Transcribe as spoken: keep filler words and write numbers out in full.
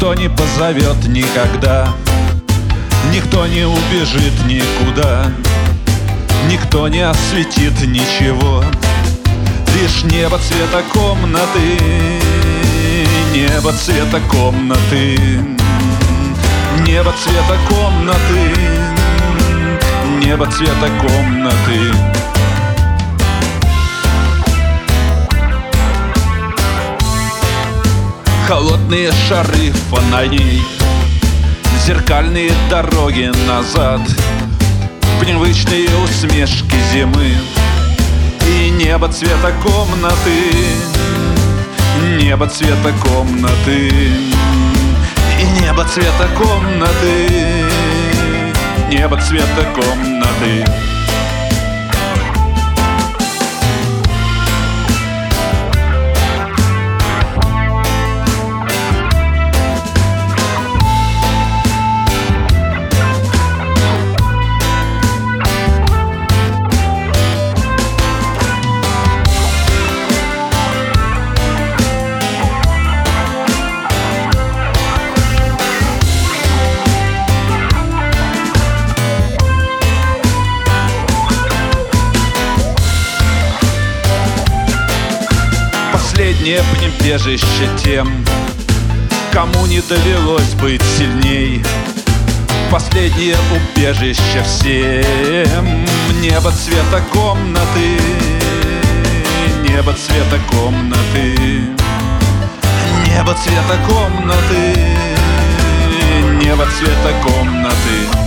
Никто не позовет никогда, никто не убежит никуда, никто не осветит ничего. Лишь небо цвета комнаты, небо цвета комнаты, небо цвета комнаты, небо цвета комнаты. Холодные шары фонарей, зеркальные дороги назад, привычные усмешки зимы и небо цвета комнаты, небо цвета комнаты, и небо цвета комнаты, небо цвета комнаты. Последнее прибежище тем, кому не довелось быть сильней. Последнее убежище всем. Небо цвета комнаты, небо цвета комнаты, небо цвета комнаты, небо цвета комнаты.